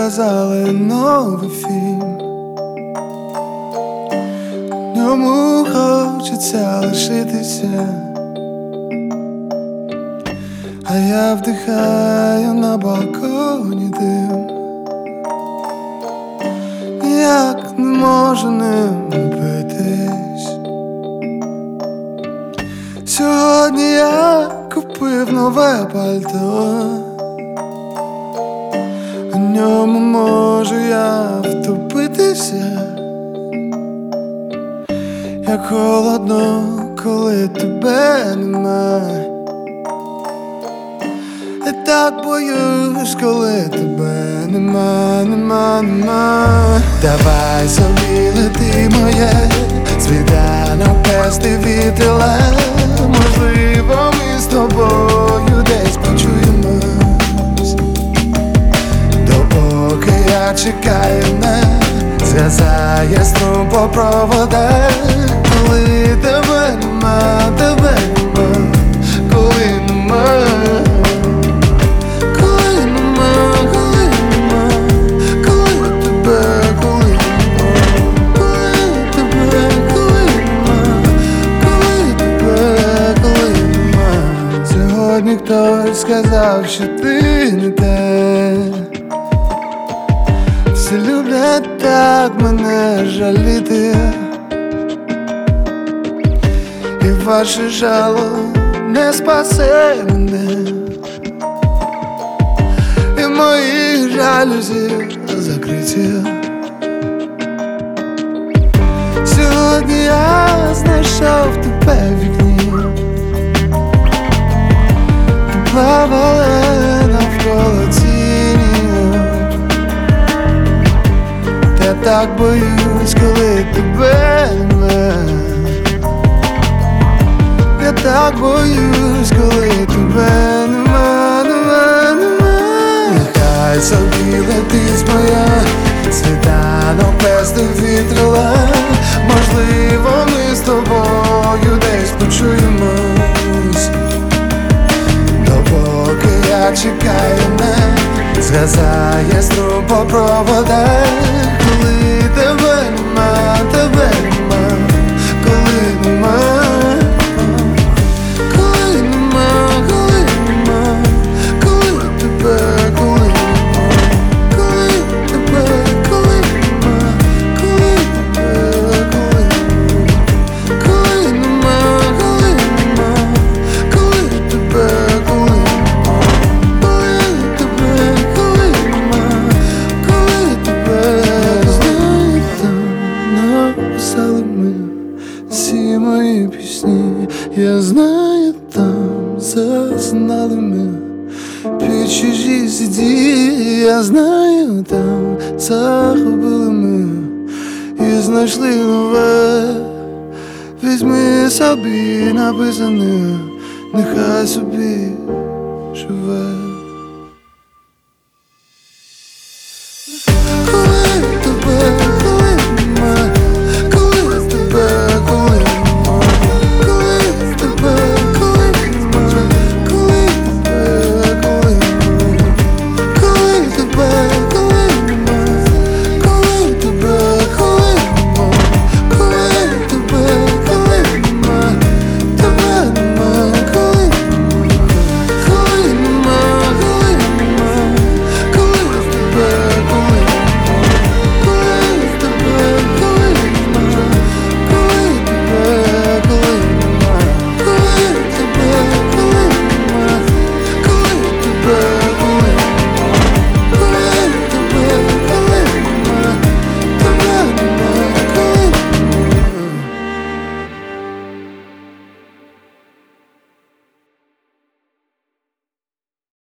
показали новий фільм. В ньому хочеться лишитися, а я вдихаю на балконі дим. Ніяк не можу ним напитись. Сьогодні я купив нове пальто, в ньому можу я втопитися. Як холодно, коли тебе немає. Я так боюсь, коли тебе нема. Давай собі лети моє, світанок пести вітрила. Можливо, ми з тобою десь почуємось. Допоки я чекаю, нас зв'язає струм по проводах. Коли тебе нема, коли нема. Хтось сказав, що ти не те. Всі люблять так мене жаліти, і ваше жало не спасе мене. І мої жалюзі закриті. Сьогодні я знайшов тебе в вікні. Плавали навколо тіні. Я так боюсь, коли тебе нема. Я так боюсь, коли тебе нема. Нехай собі летить моя, світанок пести вітрила. Можливо, ми з тобою десь почуємось. Допоки я чекаю, не зв'язає струм по проводах. Коли тебе нема, коли нема. Коли нема, коли тебе, коли нема. Коли тебе, коли нема. Коли тебе, коли нема. Коли нема, коли нема. Коли тебе, коли нема. Написали ми всі мої пісні. Я знаю, там зазнали ми під чужі сіді. Я знаю, там загубили ми і знайшли нове. Візьми собі написане, нехай собі живе. Коли